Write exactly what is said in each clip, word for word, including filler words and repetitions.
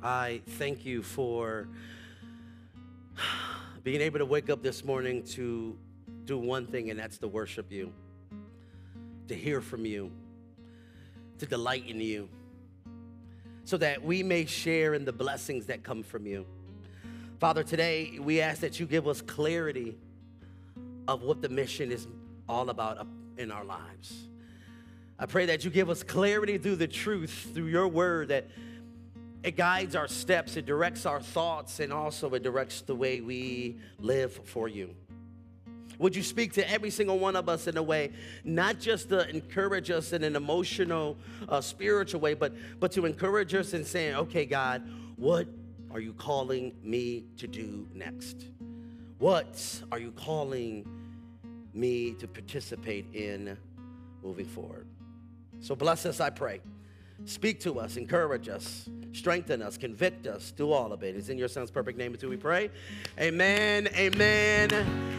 I thank you for being able to wake up this morning to do one thing, and that's to worship you, to hear from you, to delight in you, so that we may share in the blessings that come from you. Father, today we ask that you give us clarity of what the mission is all about in our lives. I pray that you give us clarity through the truth, through your word, that it guides our steps, it directs our thoughts, and also it directs the way we live for you. Would you speak to every single one of us in a way, not just to encourage us in an emotional, uh, spiritual way, but, but to encourage us in saying, okay, God, what are you calling me to do next? What are you calling me to participate in moving forward? So bless us, I pray. Speak to us, encourage us, strengthen us, convict us, do all of it. It's in your son's perfect name until we pray. Amen, amen,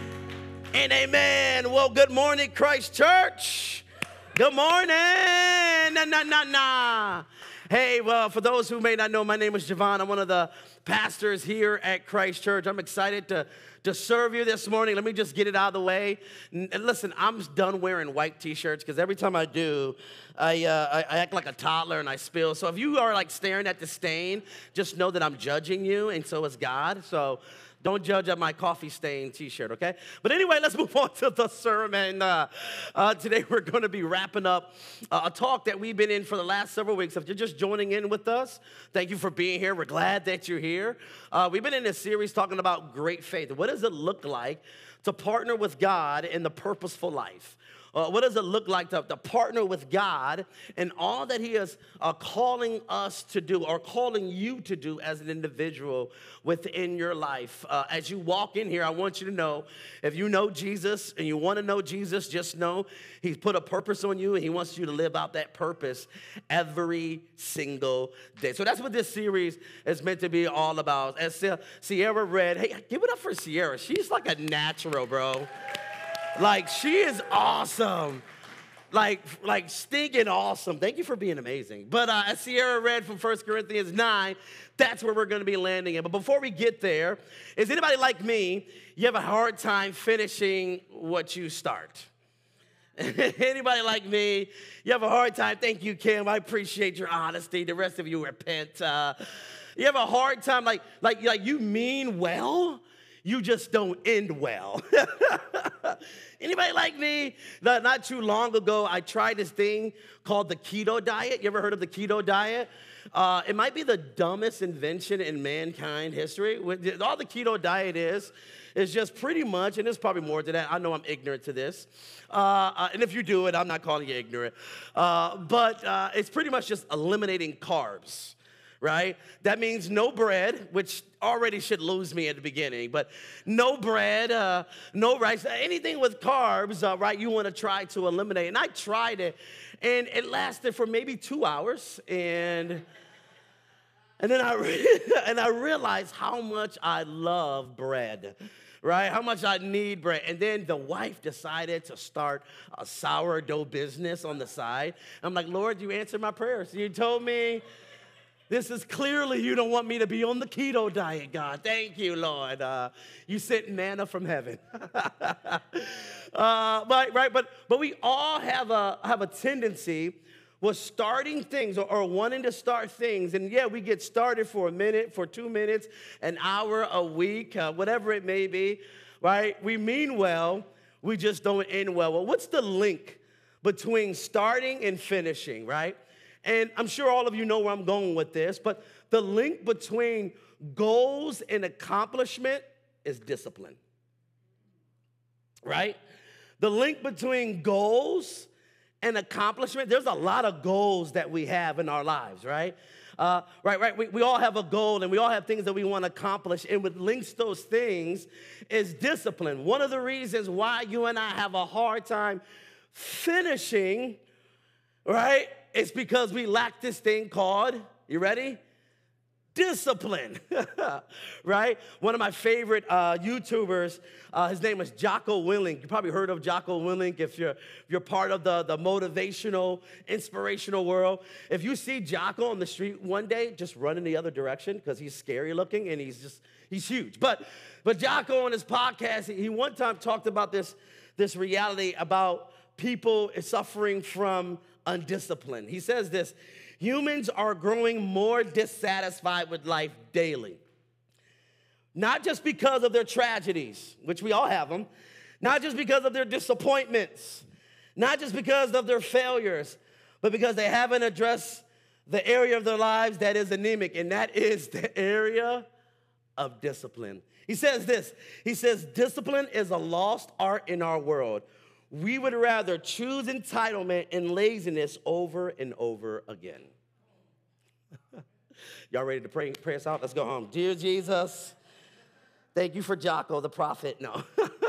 and amen. Well, good morning, Christ Church. Good morning. Nah, nah, nah, nah. Hey, well, for those who may not know, my name is Javon. I'm one of the pastors here at Christ Church. I'm excited to, to serve you this morning. Let me just get it out of the way. And listen, I'm done wearing white T-shirts because every time I do, I, uh, I, I act like a toddler and I spill. So if you are like staring at the stain, just know that I'm judging you, and so is God. So don't judge at my coffee stain T-shirt, okay? But anyway, let's move on to the sermon. Uh, uh, today we're going to be wrapping up uh, a talk that we've been in for the last several weeks. If you're just joining in with us, thank you for being here. We're glad that you're here. Uh, we've been in this series talking about great faith. What does it look like to partner with God in the purposeful life? Uh, what does it look like to, to partner with God in all that he is uh, calling us to do, or calling you to do as an individual within your life? Uh, as you walk in here, I want you to know, if you know Jesus and you want to know Jesus, just know he's put a purpose on you, and he wants you to live out that purpose every single day. So that's what this series is meant to be all about. As Sierra read, hey, give it up for Sierra. She's like a natural, bro. Like, she is awesome. Like, like stinking awesome. Thank you for being amazing. But uh, as Sierra read from First Corinthians nine, that's where we're going to be landing in. But before we get there, is anybody like me, you have a hard time finishing what you start? Anybody like me, you have a hard time? Thank you, Kim. I appreciate your honesty. The rest of you repent. Uh, you have a hard time, like, like, like you mean well, you just don't end well. Anybody like me? Not, not too long ago, I tried this thing called the keto diet. You ever heard of the keto diet? Uh, it might be the dumbest invention in mankind history. All the keto diet is, is just pretty much, and there's probably more to that. I know I'm ignorant to this. Uh, uh, and if you do it, I'm not calling you ignorant. Uh, but uh, it's pretty much just eliminating carbs. Right? That means no bread, which already should lose me at the beginning, but no bread, uh, no rice, anything with carbs, uh, right, you want to try to eliminate. And I tried it, and it lasted for maybe two hours, and and then I re- and I realized how much I love bread. Right? How much I need bread. And then the wife decided to start a sourdough business on the side. I'm like, Lord, you answered my prayers. You told me this is clearly you don't want me to be on the keto diet, God. Thank you, Lord. Uh, you sent manna from heaven. uh, but, right, but, but we all have a, have a tendency with starting things, or, or wanting to start things. And yeah, we get started for a minute, for two minutes, an hour, a week, uh, whatever it may be, right? We mean well, we just don't end well. Well, what's the link between starting and finishing, right? And I'm sure all of you know where I'm going with this, but the link between goals and accomplishment is discipline, right? The link between goals and accomplishment, there's a lot of goals that we have in our lives, right? Uh, right, right. We, we all have a goal, and we all have things that we want to accomplish, and what links those things is discipline. One of the reasons why you and I have a hard time finishing, right, it's because we lack this thing called, you ready? discipline, right? One of my favorite uh, YouTubers, uh, his name is Jocko Willink. You probably heard of Jocko Willink if you're, if you're part of the, the motivational, inspirational world. If you see Jocko on the street one day, just run in the other direction because he's scary looking and he's just, he's huge. But, but Jocko on his podcast, he one time talked about this, this reality about people suffering from undiscipline. He says this: humans are growing more dissatisfied with life daily. Not just because of their tragedies, which we all have them, not just because of their disappointments, not just because of their failures, but because they haven't addressed the area of their lives that is anemic, and that is the area of discipline. He says this, he says, discipline is a lost art in our world. We would rather choose entitlement and laziness over and over again. Y'all ready to pray, pray us out? Let's go home. Dear Jesus, thank you for Jocko, the prophet. No.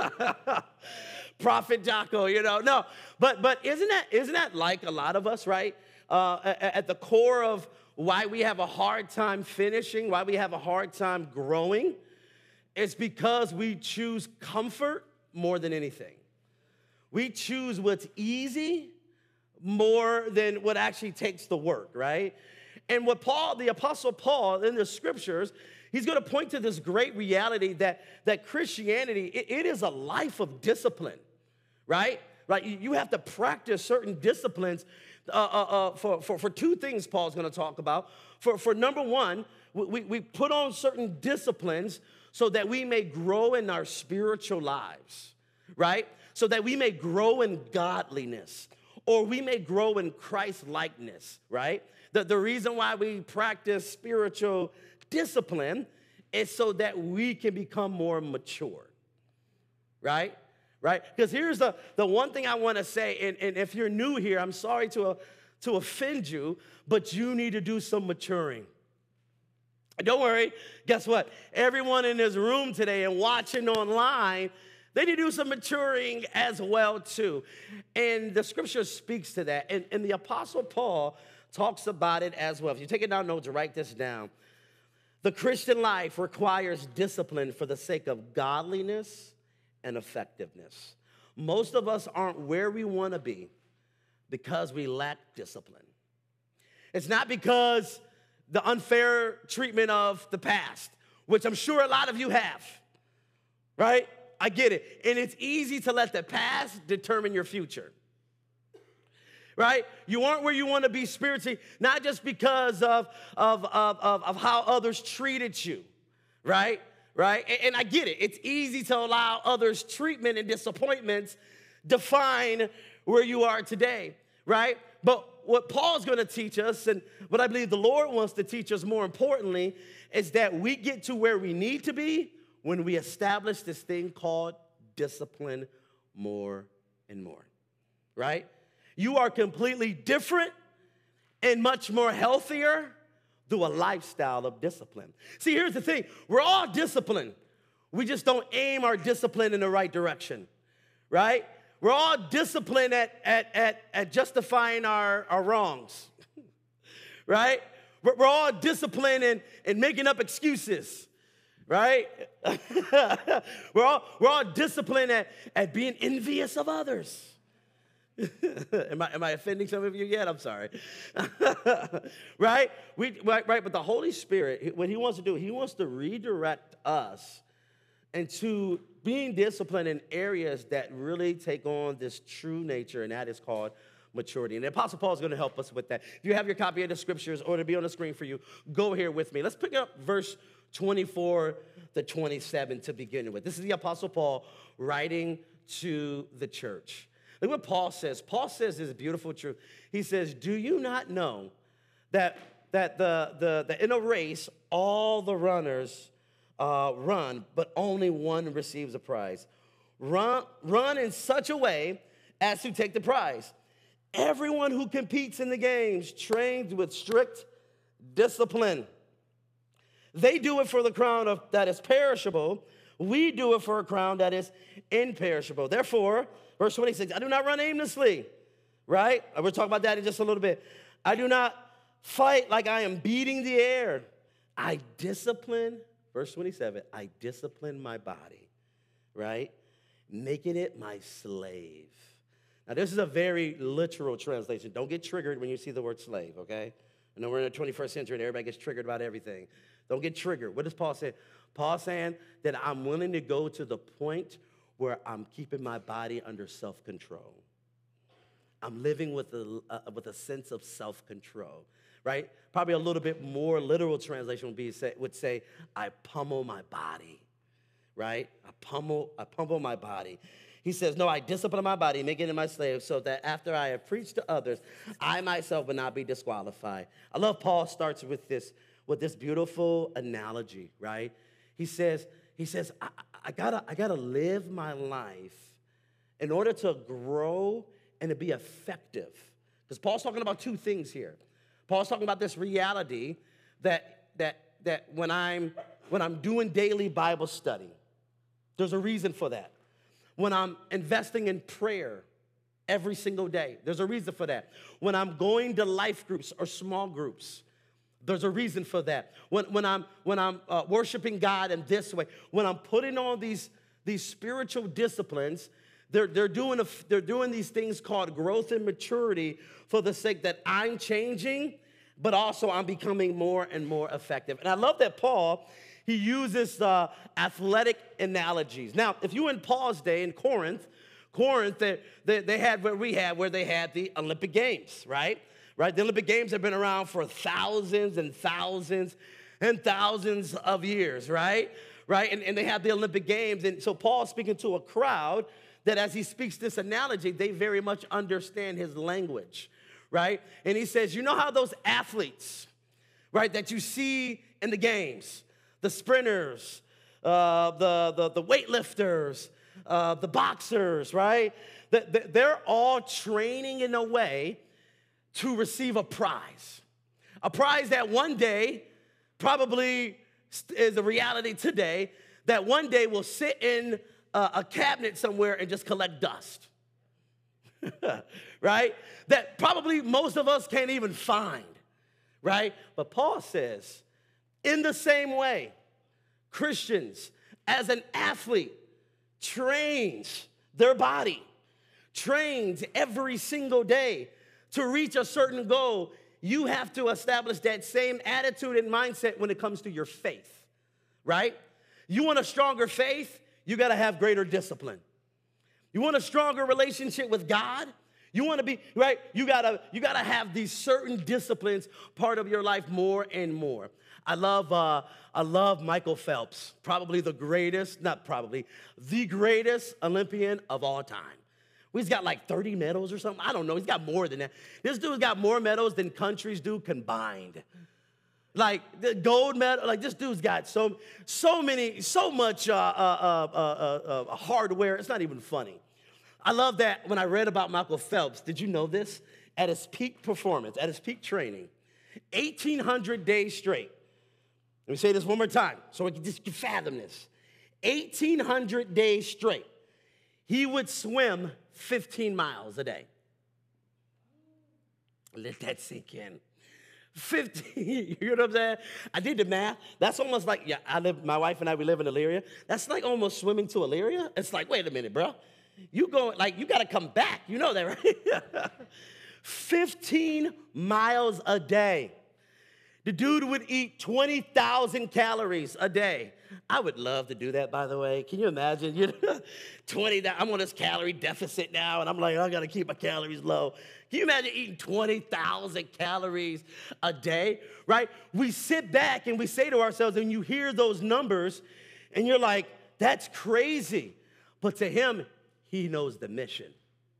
Prophet Jocko, you know. No, but but isn't that isn't that like a lot of us, right? Uh, at, at the core of why we have a hard time finishing, why we have a hard time growing, it's because we choose comfort more than anything. We choose what's easy more than what actually takes the work, right? And what Paul, the Apostle Paul, in the scriptures, he's going to point to this great reality that, that Christianity, it, it is a life of discipline, right? Right? You have to practice certain disciplines uh, uh, uh, for, for, for two things Paul's going to talk about. For, for number one, we, we put on certain disciplines so that we may grow in our spiritual lives, right? So that we may grow in godliness, or we may grow in Christ-likeness, right? The, the reason why we practice spiritual discipline is so that we can become more mature, right? Right? Because here's the, the one thing I want to say, and, and if you're new here, I'm sorry to, uh, to offend you, but you need to do some maturing. Don't worry, guess what? Everyone in this room today and watching online, they need to do some maturing as well, too. And the scripture speaks to that. And, and the Apostle Paul talks about it as well. If you're taking down notes, write this down. The Christian life requires discipline for the sake of godliness and effectiveness. Most of us aren't where we want to be because we lack discipline. It's not because the unfair treatment of the past, which I'm sure a lot of you have, right? I get it. And it's easy to let the past determine your future, right? You aren't where you want to be spiritually, not just because of, of, of, of, of how others treated you, right? Right? And, and I get it. It's easy to allow others' treatment and disappointments define where you are today, right? But what Paul's going to teach us, and what I believe the Lord wants to teach us more importantly, is that we get to where we need to be when we establish this thing called discipline more and more, right? You are completely different and much more healthier through a lifestyle of discipline. See, here's the thing. We're all disciplined. We just don't aim our discipline in the right direction, right? We're all disciplined at, at, at, at justifying our, our wrongs, right? We're, we're all disciplined in, in making up excuses, right? we're, all, we're all disciplined at, at being envious of others. am, I, am I offending some of you yet? I'm sorry. right? We, right? Right, but the Holy Spirit, what he wants to do, he wants to redirect us into being disciplined in areas that really take on this true nature, and that is called maturity. And the Apostle Paul is going to help us with that. If you have your copy of the scriptures, or to be on the screen for you, go here with me. Let's pick up verse twenty-four to twenty-seven to begin with. This is the Apostle Paul writing to the church. Look what Paul says. Paul says this beautiful truth. He says, do you not know that, that the, the, the in a race, all the runners uh, run, but only one receives a prize? Run, run in such a way as to take the prize. Everyone who competes in the games trains with strict discipline. They do it for the crown of, that is perishable. We do it for a crown that is imperishable. Therefore, verse twenty-six, I do not run aimlessly, right? We'll talk about that in just a little bit. I do not fight like I am beating the air. I discipline, verse twenty-seven, I discipline my body, right? Making it my slave. Now, this is a very literal translation. Don't get triggered when you see the word slave, okay? I know we're in the twenty-first century and everybody gets triggered about everything. Don't get triggered. What does Paul say? Paul saying that I'm willing to go to the point where I'm keeping my body under self-control. I'm living with a, uh, with a sense of self-control, right? Probably a little bit more literal translation would be say, would say, I pummel my body, right? I pummel, I pummel my body. He says, no, I discipline my body, making it my slave, so that after I have preached to others, I myself will not be disqualified. I love Paul starts with this, with this beautiful analogy, right? He says, he says, I, I gotta, I gotta live my life in order to grow and to be effective. Because Paul's talking about two things here. Paul's talking about this reality that, that, that when I'm, when I'm doing daily Bible study, there's a reason for that. When I'm investing in prayer every single day, there's a reason for that. When I'm going to life groups or small groups, there's a reason for that. When, when I'm, when I'm uh, worshiping God in this way, when I'm putting on these, these spiritual disciplines, they're, they're, doing a, they're doing these things called growth and maturity for the sake that I'm changing, but also I'm becoming more and more effective. And I love that Paul, he uses uh, athletic analogies. Now, if you were in Paul's day in Corinth, Corinth, they, they, they had what we had, where they had the Olympic Games, right? Right? The Olympic Games have been around for thousands and thousands and thousands of years, right? Right? And, and they have the Olympic Games. And so Paul's speaking to a crowd that as he speaks this analogy, they very much understand his language, right? And he says, you know how those athletes, right, that you see in the games, the sprinters, uh, the, the, the weightlifters, uh, the boxers, right? That they're all training in a way to receive a prize. A prize that one day probably is a reality today, that one day will sit in a, a cabinet somewhere and just collect dust. Right? That probably most of us can't even find. Right? But Paul says, in the same way, Christians, as an athlete, trains their body, trains every single day to reach a certain goal. You have to establish that same attitude and mindset when it comes to your faith, right? You want a stronger faith, you got to have greater discipline. You want a stronger relationship with God, you want to be, right? You got to you got to have these certain disciplines part of your life more and more. I love uh, I love Michael Phelps, probably the greatest, not probably, the greatest Olympian of all time. He's got like thirty medals or something. I don't know. He's got more than that. This dude's got more medals than countries do combined. Like the gold medal, like this dude's got so, so many, so much uh, uh, uh, uh, uh, hardware. It's not even funny. I love that when I read about Michael Phelps. Did you know this? At his peak performance, at his peak training, eighteen hundred days straight. Let me say this one more time so we can just fathom this. eighteen hundred days straight, he would swim fifteen miles a day. Let that sink in. fifteen, you know what I'm saying? I did the math. That's almost like, yeah, I live, my wife and I, we live in Elyria. That's like almost swimming to Elyria. It's like, wait a minute, bro. You go, like, you got to come back. You know that, right? fifteen miles a day. The dude would eat twenty thousand calories a day. I would love to do that, by the way. Can you imagine? You know, twenty, I'm on this calorie deficit now, and I'm like, I got to keep my calories low. Can you imagine eating twenty thousand calories a day, right? We sit back and we say to ourselves, and you hear those numbers, and you're like, that's crazy. But to him, he knows the mission.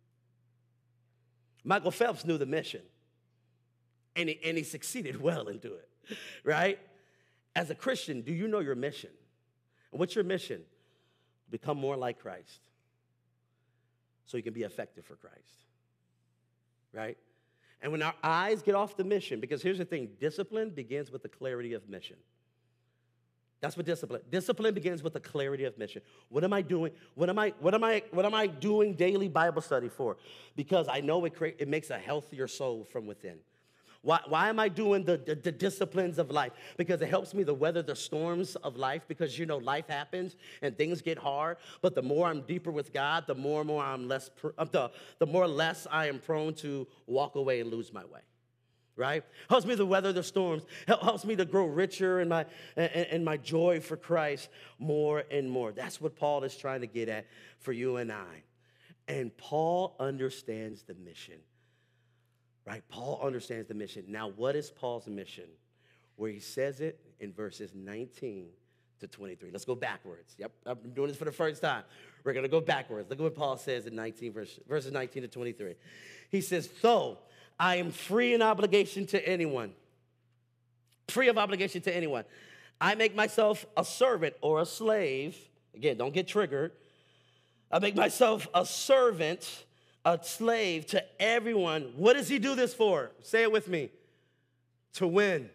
Michael Phelps knew the mission, and he, and he succeeded well into it, right? As a Christian, do you know your mission? And what's your mission? Become more like Christ so you can be effective for Christ, right? And when our eyes get off the mission, because here's the thing, discipline begins with the clarity of mission. That's what discipline. Discipline begins with the clarity of mission. What am I doing? What am I, what am I, what am I doing daily Bible study for? Because I know it, create, it makes a healthier soul from within. Why, why am I doing the, the, the disciplines of life? Because it helps me to weather the storms of life, because, you know, life happens and things get hard. But the more I'm deeper with God, the more and more I'm less, pr- uh, the, the more less I am prone to walk away and lose my way. Right? Helps me to weather the storms. Helps me to grow richer in my, in, in my joy for Christ more and more. That's what Paul is trying to get at for you and I. And Paul understands the mission. Right? Paul understands the mission. Now, what is Paul's mission? Where he says it in verses nineteen to twenty-three. Let's go backwards. Yep, I'm doing this for the first time. We're going to go backwards. Look at what Paul says in nineteen, verse, verses nineteen to twenty-three. He says, though I am free in obligation to anyone, free of obligation to anyone, I make myself a servant or a slave. Again, don't get triggered. I make myself a servant, a slave to everyone. What does he do this for? Say it with me. To win.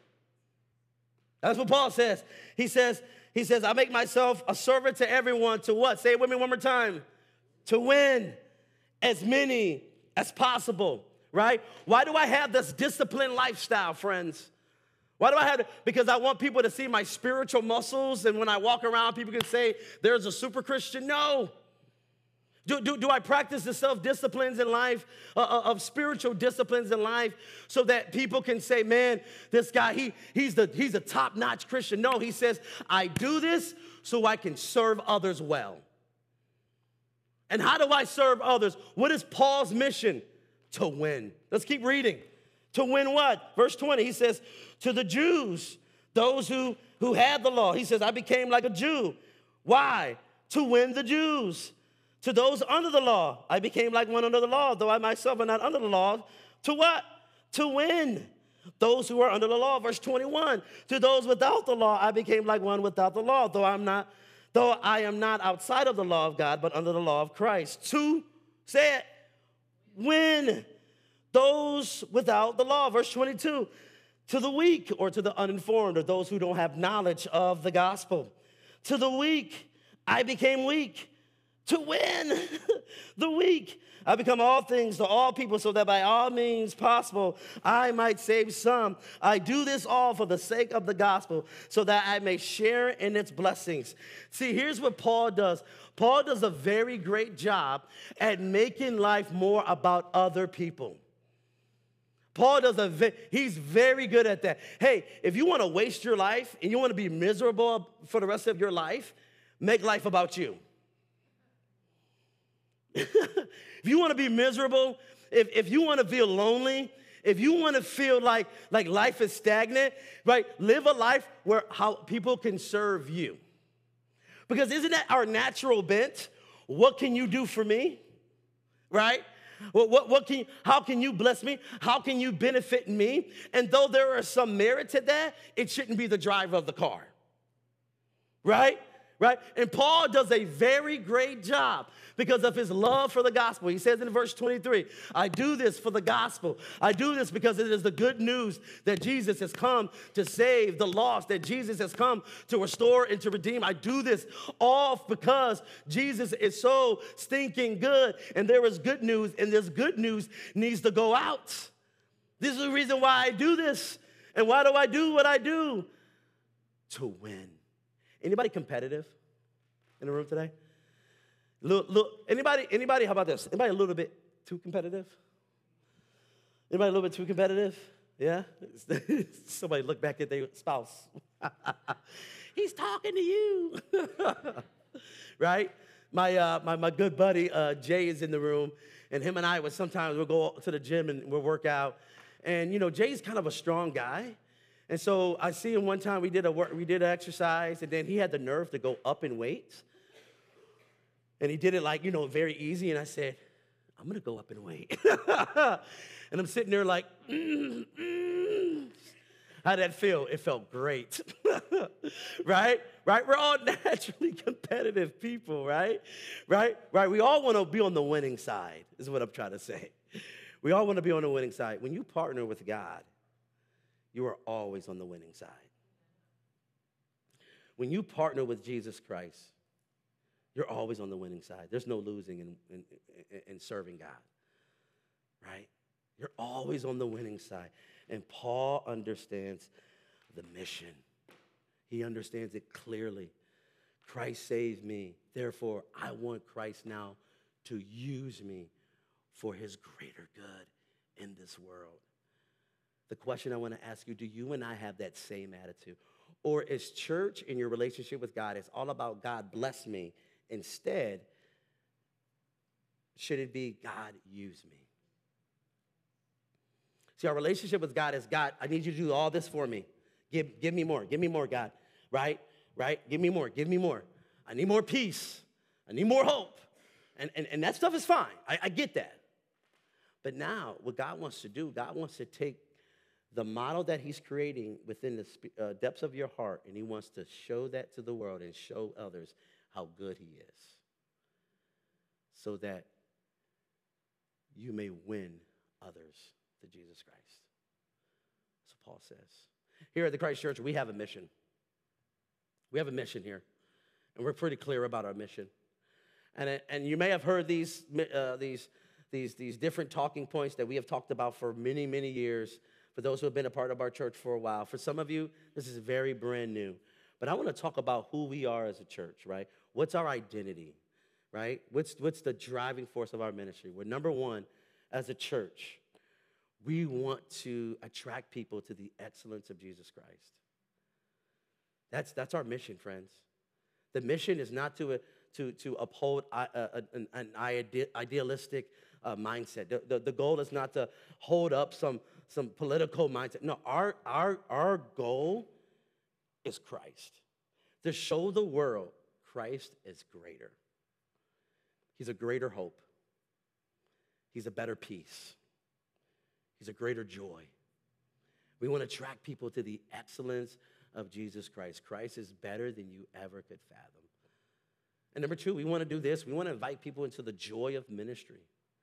That's what Paul says. He says, he says, I make myself a servant to everyone. To what? Say it with me one more time. To win as many as possible, right? Why do I have this disciplined lifestyle, friends? Why do I have to? Because I want people to see my spiritual muscles, and when I walk around, people can say, there's a super Christian. No. Do, do, do I practice the self-disciplines in life, uh, of spiritual disciplines in life, so that people can say, man, this guy, he, he's, the, he's a top-notch Christian? No, he says, I do this so I can serve others well. And how do I serve others? What is Paul's mission? To win. Let's keep reading. To win what? Verse twenty, he says, to the Jews, those who, who had the law. He says, I became like a Jew. Why? To win the Jews. To those under the law, I became like one under the law, though I myself am not under the law. To what? To win those who are under the law. Verse twenty-one, to those without the law, I became like one without the law, though I'm not, though I am not outside of the law of God, but under the law of Christ. To, say it, win those without the law. Verse twenty-two, to the weak, or to the uninformed, or those who don't have knowledge of the gospel. To the weak, I became weak. To win the weak, I become all things to all people, so that by all means possible I might save some. I do this all for the sake of the gospel, so that I may share in its blessings. See, here's what Paul does. Paul does a very great job at making life more about other people. Paul does a, he's very good at that. Hey, if you want to waste your life and you want to be miserable for the rest of your life, make life about you. If you want to be miserable, if, if you want to feel lonely, if you want to feel like, like life is stagnant, right, live a life where how people can serve you. Because isn't that our natural bent? What can you do for me? Right? What, what, what can you, how can you bless me? How can you benefit me? And though there is some merit to that, it shouldn't be the driver of the car. Right? Right? And Paul does a very great job because of his love for the gospel. He says in verse twenty-three, I do this for the gospel. I do this because it is the good news that Jesus has come to save the lost, that Jesus has come to restore and to redeem. I do this all because Jesus is so stinking good, and there is good news, and this good news needs to go out. This is the reason why I do this. And why do I do what I do? To win. Anybody competitive in the room today? Look, look, anybody, anybody, how about this? Anybody a little bit too competitive? Anybody a little bit too competitive? Yeah? Somebody look back at their spouse. He's talking to you. Right? My, uh, my, my good buddy, uh, Jay, is in the room, and him and I would sometimes we'll go to the gym and we'll work out. And, you know, Jay's kind of a strong guy. And so I see him one time, we did a work, we did an exercise, and then he had the nerve to go up in weights. And he did it like, you know, very easy. And I said, I'm going to go up in weight. And I'm sitting there like, mm, mm. How'd that feel? It felt great. Right? Right? We're all naturally competitive people, right? Right? Right? We all want to be on the winning side, is what I'm trying to say. We all want to be on the winning side. When you partner with God, you are always on the winning side. When you partner with Jesus Christ, you're always on the winning side. There's no losing in, in, in, in serving God, right? You're always on the winning side. And Paul understands the mission. He understands it clearly. Christ saved me. Therefore, I want Christ now to use me for his greater good in this world. The question I want to ask you, do you and I have that same attitude? Or is church in your relationship with God, it's all about God bless me. Instead, should it be God use me? See, our relationship with God is, God, I need you to do all this for me. Give, give me more. Give me more, God. Right? Right? Give me more. Give me more. I need more peace. I need more hope. And, and, and that stuff is fine. I, I get that. But now, what God wants to do, God wants to take the model that he's creating within the uh, depths of your heart, and he wants to show that to the world and show others how good he is, so that you may win others to Jesus Christ. So Paul says. Here at the Christ Church, we have a mission. We have a mission here, and we're pretty clear about our mission. And, and you may have heard these, uh, these, these, these different talking points that we have talked about for many, many years, for those who have been a part of our church for a while. For some of you, this is very brand new. But I want to talk about who we are as a church, right? What's our identity, right? What's, what's the driving force of our ministry? Well, number one, as a church, we want to attract people to the excellence of Jesus Christ. That's, that's our mission, friends. The mission is not to, uh, to, to uphold uh, uh, an, an ide- idealistic uh, mindset. The, the, the goal is not to hold up some, some political mindset. No, our, our, our goal is Christ. To show the world Christ is greater. He's a greater hope. He's a better peace. He's a greater joy. We want to attract people to the excellence of Jesus Christ. Christ is better than you ever could fathom. And number two, we want to do this. We want to invite people into the joy of ministry.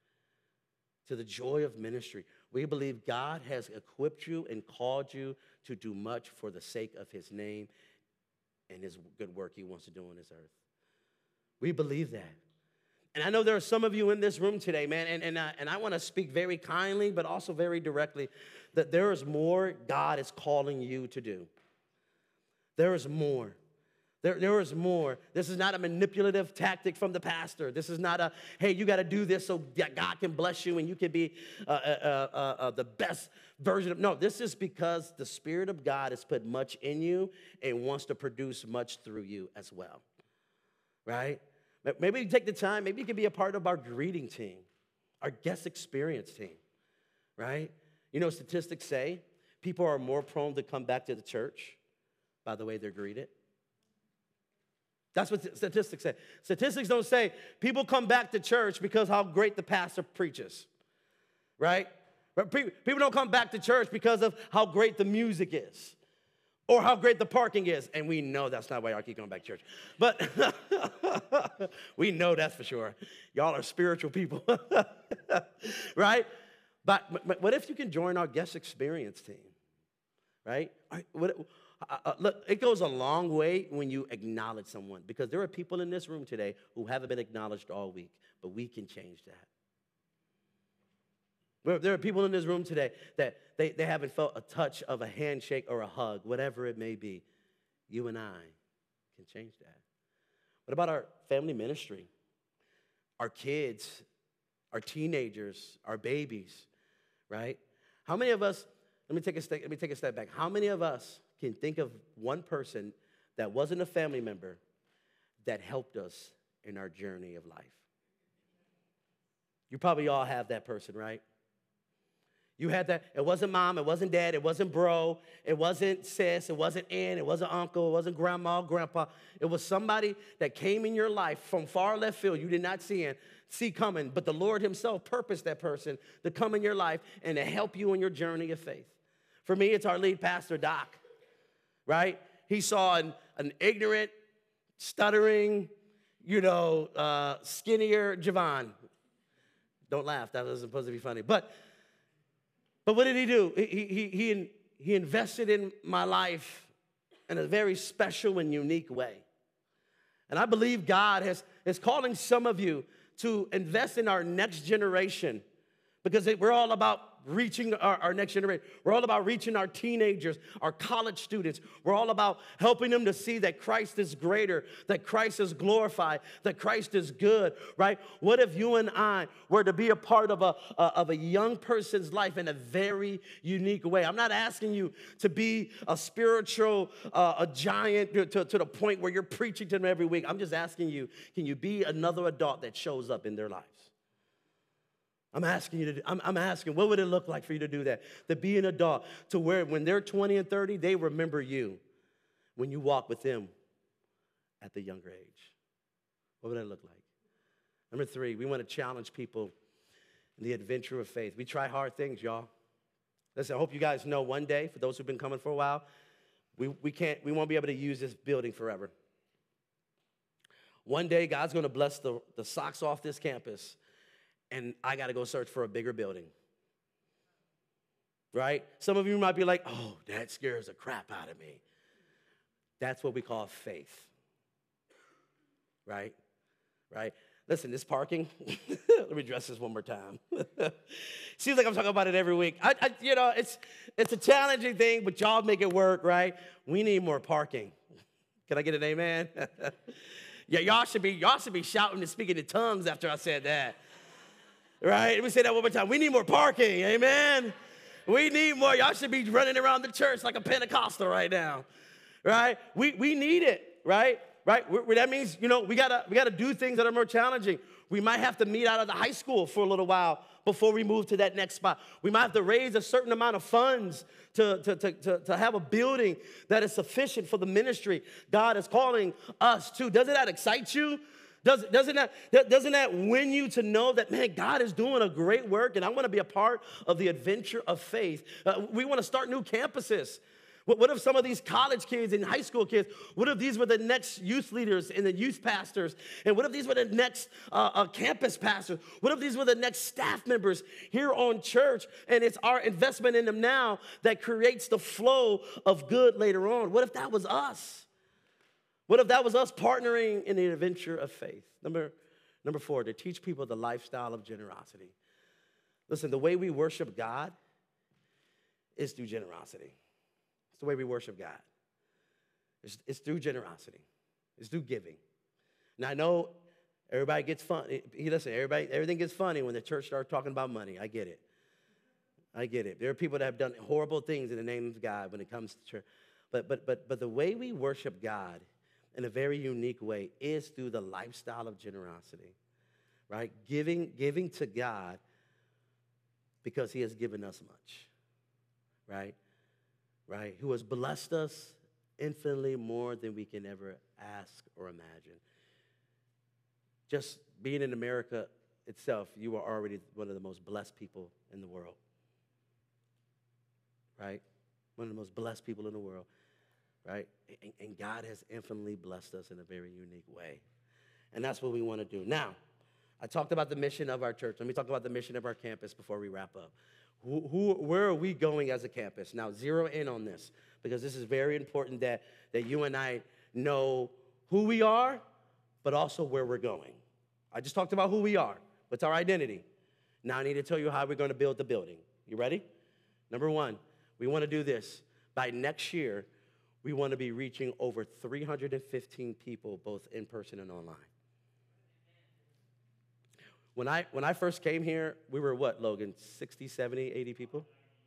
To the joy of ministry. We believe God has equipped you and called you to do much for the sake of his name and his good work he wants to do on this earth. We believe that. And I know there are some of you in this room today, man, and, and, uh, and I want to speak very kindly, but also very directly, that there is more God is calling you to do. There is more. There, there is more. This is not a manipulative tactic from the pastor. This is not a, hey, you got to do this so that God can bless you and you can be uh, uh, uh, uh, the best version of, no, this is because the Spirit of God has put much in you and wants to produce much through you as well, right? Maybe you take the time, maybe you can be a part of our greeting team, our guest experience team, right? You know, statistics say people are more prone to come back to the church by the way they're greeted. That's what statistics say. Statistics don't say people come back to church because how great the pastor preaches, right? People don't come back to church because of how great the music is or how great the parking is. And we know that's not why y'all keep going back to church. But we know that's for sure. Y'all are spiritual people, right? But, but what if you can join our guest experience team, right? What, Uh, look, it goes a long way when you acknowledge someone, because there are people in this room today who haven't been acknowledged all week, but we can change that. There, there are people in this room today that they, they haven't felt a touch of a handshake or a hug, whatever it may be. You and I can change that. What about our family ministry? Our kids, our teenagers, our babies, right? How many of us, let me take a step, let me take a step back. How many of us can think of one person that wasn't a family member that helped us in our journey of life? You probably all have that person, right? You had that. It wasn't mom, it wasn't dad, it wasn't bro, it wasn't sis, it wasn't aunt, it wasn't uncle, it wasn't grandma, grandpa. It was somebody that came in your life from far left field you did not see, in, see coming, but the Lord himself purposed that person to come in your life and to help you in your journey of faith. For me, it's our lead pastor, Doc. Right? He saw an, an ignorant, stuttering, you know, uh, skinnier Javon. Don't laugh. That wasn't supposed to be funny. But, but what did he do? He, he, he, he invested in my life in a very special and unique way. And I believe God has, is calling some of you to invest in our next generation, because we're all about reaching our, our next generation. We're all about reaching our teenagers, our college students. We're all about helping them to see that Christ is greater, that Christ is glorified, that Christ is good, right? What if you and I were to be a part of a, a, of a young person's life in a very unique way? I'm not asking you to be a spiritual, uh, a giant to, to, to the point where you're preaching to them every week. I'm just asking you, can you be another adult that shows up in their lives? I'm asking you to, I'm, I'm asking, what would it look like for you to do that? To be an adult, to where when they're twenty and thirty, they remember you when you walk with them at the younger age. What would that look like? Number three, we want to challenge people in the adventure of faith. We try hard things, y'all. Listen, I hope you guys know one day, for those who've been coming for a while, we, we can't, we won't be able to use this building forever. One day, God's going to bless the, the socks off this campus, and I got to go search for a bigger building, right? Some of you might be like, oh, that scares the crap out of me. That's what we call faith, right? Right? Listen, this parking, let me address this one more time. Seems like I'm talking about it every week. I, I, you know, it's, it's a challenging thing, but y'all make it work, right? We need more parking. Can I get an amen? Yeah, y'all should be, y'all should be shouting and speaking in tongues after I said that. Right? Let me say that one more time. We need more parking. Amen? We need more. Y'all should be running around the church like a Pentecostal right now. Right? We, we need it. Right? Right? We're, that means, you know, we got to we gotta do things that are more challenging. We might have to meet out of the high school for a little while before we move to that next spot. We might have to raise a certain amount of funds to, to, to, to, to have a building that is sufficient for the ministry God is calling us to. Doesn't that excite you? Does, doesn't, that, doesn't that win you to know that, man, God is doing a great work, and I want to be a part of the adventure of faith? Uh, we want to start new campuses. What, what if some of these college kids and high school kids, what if these were the next youth leaders and the youth pastors? And what if these were the next uh, uh, campus pastors? What if these were the next staff members here on church? And it's our investment in them now that creates the flow of good later on. What if that was us? What if that was us partnering in the adventure of faith? Number, number four, to teach people the lifestyle of generosity. Listen, the way we worship God is through generosity. It's the way we worship God. It's, it's through generosity. It's through giving. Now, I know everybody gets fun. Listen, everybody, everything gets funny when the church starts talking about money. I get it. I get it. There are people that have done horrible things in the name of God when it comes to church. But, but, but, but the way we worship God in a very unique way is through the lifestyle of generosity, right? Giving, giving to God because he has given us much, right? Right? Who has blessed us infinitely more than we can ever ask or imagine. Just being in America itself, you are already one of the most blessed people in the world, right? One of the most blessed people in the world. Right? And, and God has infinitely blessed us in a very unique way. And that's what we want to do. Now, I talked about the mission of our church. Let me talk about the mission of our campus before we wrap up. Who, who, where are we going as a campus? Now, zero in on this, because this is very important that, that you and I know who we are, but also where we're going. I just talked about who we are. What's our identity? Now I need to tell you how we're going to build the building. You ready? Number one, we want to do this. By next year, we want to be reaching over three hundred fifteen people, both in person and online. When I, when I first came here, we were what, Logan, sixty, seventy, eighty people?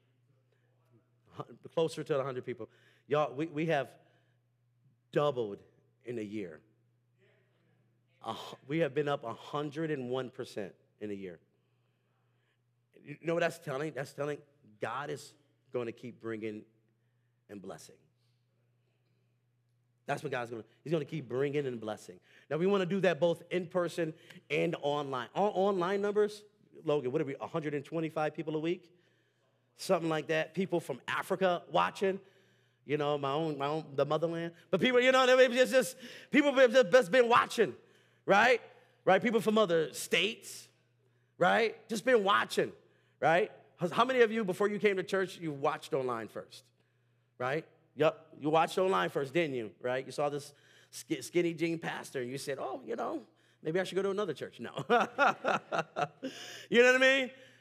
Closer to one hundred people. Y'all, we, we have doubled in a year. Uh, we have been up one hundred one percent in a year. You know what that's telling? That's telling God is going to keep bringing and blessing. That's what God's going to, he's going to keep bringing and blessing. Now, we want to do that both in person and online. Our online numbers, Logan, what are we, one hundred twenty-five people a week? Something like that. People from Africa watching, you know, my own, my own, the motherland. But people, you know, it's just, people have just been watching, right? Right? People from other states, right? Just been watching, right? How many of you, before you came to church, you watched online first, right? Yep, you watched online first, didn't you, right? You saw this skinny jean pastor, and you said, oh, you know, maybe I should go to another church. No. You know what I mean?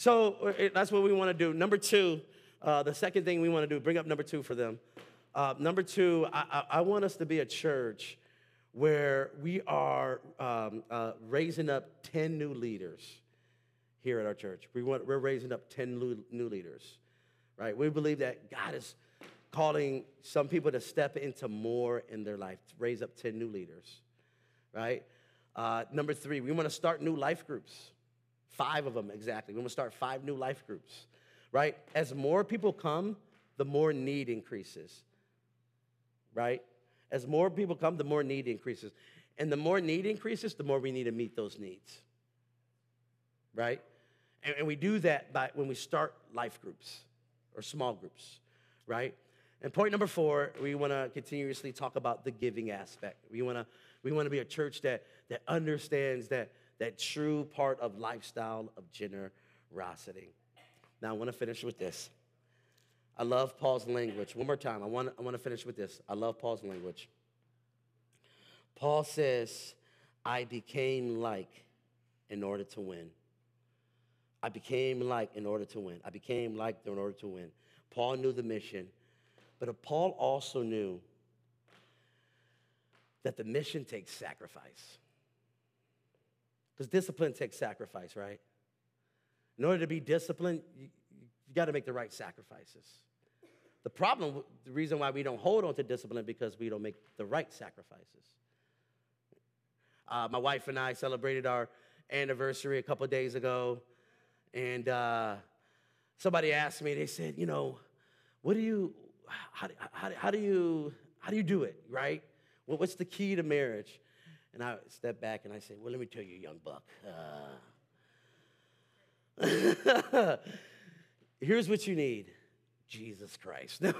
So uh, that's what we want to do. Number two, uh, the second thing we want to do, bring up number two for them. Uh, number two, I, I, I want us to be a church where we are um, uh, raising up ten new leaders here at our church. We want, we're raising up ten new, new leaders, right? We believe that God is calling some people to step into more in their life, to raise up ten new leaders, right? Uh, number three, we want to start new life groups, five of them exactly. We want to start five new life groups, right? As more people come, the more need increases, right? As more people come, the more need increases. And the more need increases, the more we need to meet those needs, right? And, and we do that by when we start life groups or small groups, right? And point number four, we want to continuously talk about the giving aspect. We want to we want to be a church that that understands that that true part of lifestyle of generosity. Now, I want to finish with this. I love Paul's language. One more time. I want, I want to finish with this. I love Paul's language. Paul says, I became like in order to win. I became like in order to win. I became like in order to win. Paul knew the mission, but Paul also knew that the mission takes sacrifice. Because discipline takes sacrifice, right? In order to be disciplined, you, you got to make the right sacrifices. The problem, the reason why we don't hold on to discipline is because we don't make the right sacrifices. Uh, my wife and I celebrated our anniversary a couple days ago, and uh, somebody asked me, they said, you know, what do you, how, how, how do you, how do you do it, right? Well, what's the key to marriage? And I step back and I say, well, let me tell you, young buck. Uh, here's what you need. Jesus Christ. You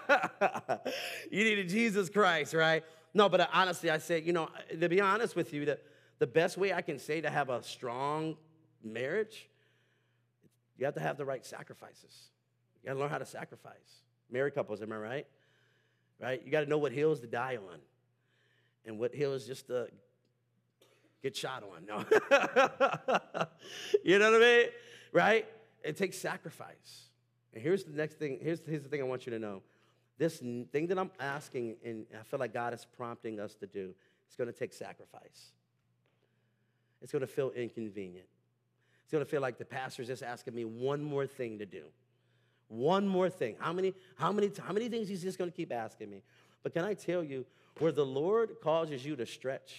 needed Jesus Christ, right? No, but honestly, I said, you know, to be honest with you, the, the best way I can say to have a strong marriage, you have to have the right sacrifices. You got to learn how to sacrifice. Married couples, am I right? Right? You got to know what hills to die on and what hills just to get shot on. No. You know what I mean? Right? It takes sacrifice. And here's the next thing. Here's, here's the thing I want you to know. This thing that I'm asking, and I feel like God is prompting us to do, it's going to take sacrifice. It's going to feel inconvenient. It's going to feel like the pastor's just asking me one more thing to do. One more thing. How many, how many, how many things he's just going to keep asking me? But can I tell you, where the Lord causes you to stretch,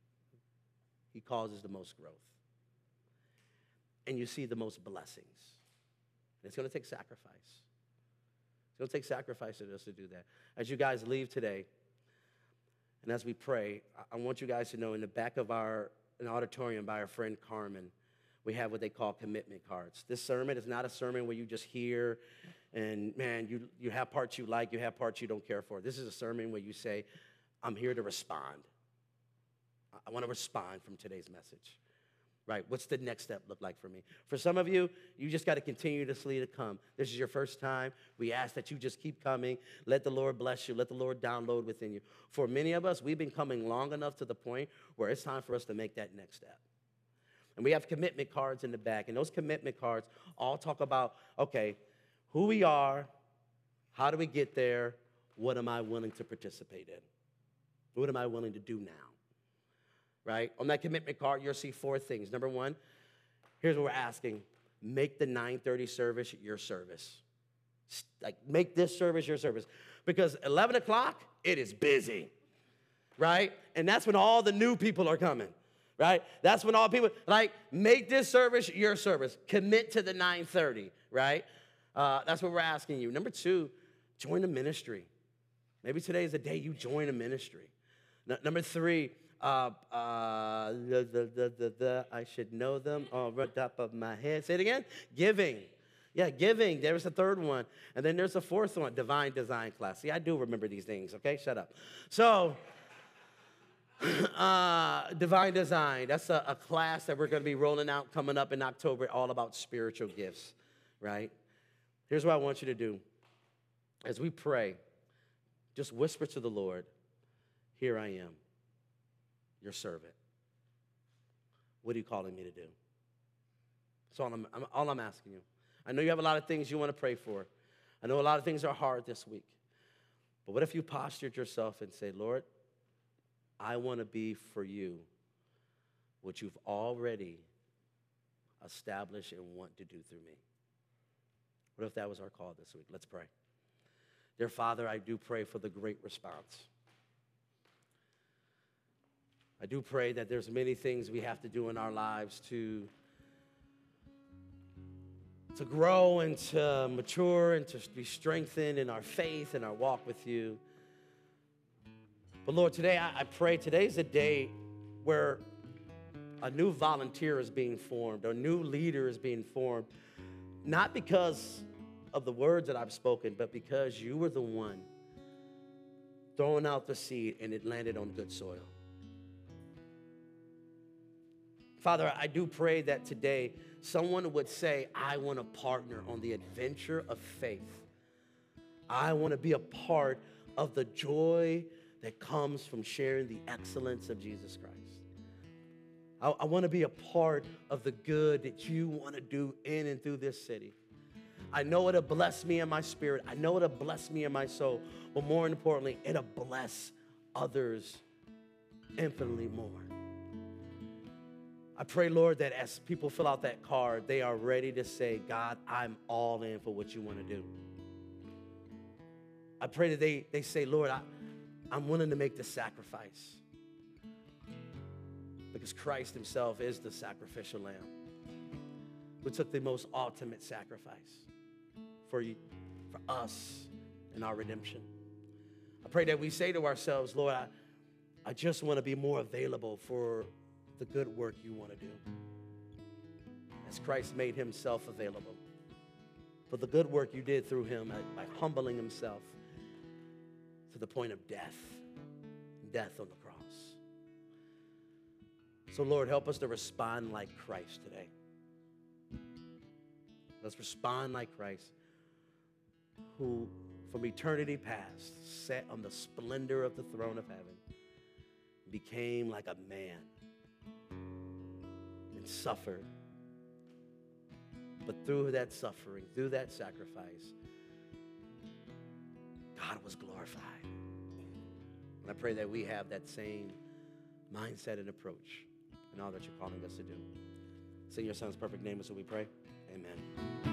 he causes the most growth. And you see the most blessings. And it's going to take sacrifice. It's going to take sacrifice for us to do that. As you guys leave today, and as we pray, I want you guys to know in the back of our an auditorium by our friend Carmen, we have what they call commitment cards. This sermon is not a sermon where you just hear and, man, you, you have parts you like, you have parts you don't care for. This is a sermon where you say, I'm here to respond. I want to respond from today's message. Right, what's the next step look like for me? For some of you, you just got to continuously to come. This is your first time. We ask that you just keep coming. Let the Lord bless you. Let the Lord download within you. For many of us, we've been coming long enough to the point where it's time for us to make that next step. And we have commitment cards in the back, and those commitment cards all talk about, okay, who we are, how do we get there, what am I willing to participate in? What am I willing to do now? Right? On that commitment card, you'll see four things. Number one, here's what we're asking. Make the nine thirty service your service. Like, make this service your service. Because eleven o'clock, it is busy. Right? And that's when all the new people are coming. Right? That's when all people, like, make this service your service. Commit to the nine thirty. Right? Uh, that's what we're asking you. Number two, join a ministry. Maybe today is the day you join a ministry. N- number three, Uh, uh, the, the, the, the, the, I should know them on the top of my head. Say it again. Giving. Yeah, giving. There's a third one. And then there's a fourth one, divine design class. See, I do remember these things, okay? Shut up. So, uh, divine design. That's a, a class that we're going to be rolling out coming up in October, all about spiritual gifts, right? Here's what I want you to do. As we pray, just whisper to the Lord, here I am. Your servant. What are you calling me to do? That's all I'm, I'm, all I'm asking you. I know you have a lot of things you want to pray for. I know a lot of things are hard this week. But what if you postured yourself and say, Lord, I want to be for you what you've already established and want to do through me. What if that was our call this week? Let's pray. Dear Father, I do pray for the great response. I do pray that there's many things we have to do in our lives to, to grow and to mature and to be strengthened in our faith and our walk with you. But Lord, today I, I pray today's a day where a new volunteer is being formed, a new leader is being formed, not because of the words that I've spoken, but because you were the one throwing out the seed and it landed on good soil. Father, I do pray that today someone would say, I want to partner on the adventure of faith. I want to be a part of the joy that comes from sharing the excellence of Jesus Christ. I, I want to be a part of the good that you want to do in and through this city. I know it'll bless me in my spirit. I know it'll bless me in my soul. But more importantly, it'll bless others infinitely more. I pray, Lord, that as people fill out that card, they are ready to say, God, I'm all in for what you want to do. I pray that they, they say, Lord, I, I'm willing to make the sacrifice. Because Christ himself is the sacrificial lamb who took the most ultimate sacrifice for, you, for us and our redemption. I pray that we say to ourselves, Lord, I, I just want to be more available for the good work you want to do. As Christ made himself available for the good work you did through him by humbling himself to the point of death, death on the cross. So Lord, help us to respond like Christ today. Let's respond like Christ, who from eternity past sat on the splendor of the throne of heaven, became like a man and suffered. But through that suffering, through that sacrifice, God was glorified. And I pray that we have that same mindset and approach in all that you're calling us to do. It's in your son's perfect name is who we pray. Amen.